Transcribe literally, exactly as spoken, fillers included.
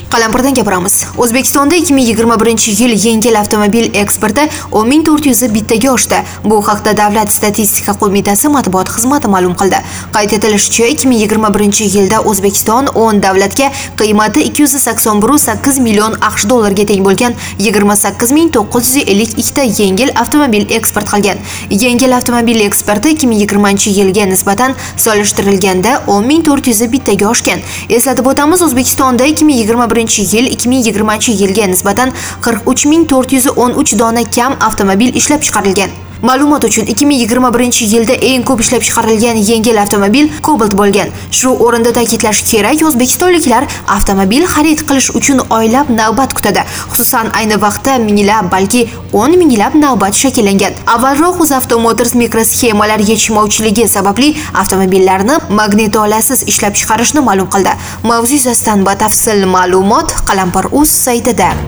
Qalampirdan gapiramiz. O'zbekistonda ikki ming yigirma birinchi yil yengil avtomobil eksporti o'n ming to'rt yuz bittaga oshdi. Bu haqda Davlat statistika qo'mitasi matbuot xizmati ma'lum qildi. Qayd etilishicha, ikki ming yigirma birinchi yilda O'zbekiston o'n davlatga qiymati ikki yuz sakson bir nuqta sakkiz million AQSh dollariga teng bo'lgan yigirma sakkiz ming to'qqiz yuz ellik ikkita yengil avtomobil eksport qilgan. Yengil avtomobil eksporti ikki ming yigirmanchi yilga nisbatan solishtirilganda o'n ming to'rt yuz bittaga oshgan. Eslatib o'tamiz, O'zbekistonda ikki ming yigirma birinchi yil ikki ming yigirmanchi yilga nisbatan qirq uch ming to'rt yuz o'n uch dona kam avtomobil ishlab chiqarilgan. Ma'lumot uchun, ikki ming yigirma birinchi yilda eng ko'p ishlab chiqarilgan yengil avtomobil Cobalt bo'lgan. Shu o'rinda ta'kidlash kerak, o'zbekistonliklar avtomobil xarid qilish uchun oylab navbat kutadi. Xususan, ayni vaqtda minglab, balki o'n minglab navbat shakllangan. Avvalroq UzAuto Motors mikrosxemalar yetishmovchiligi sababli avtomobillarni magnitolasiz ishlab chiqarishni ma'lum qildi. Mavzu yuzasidan batafsil ma'lumot Qalampir.uz saytida.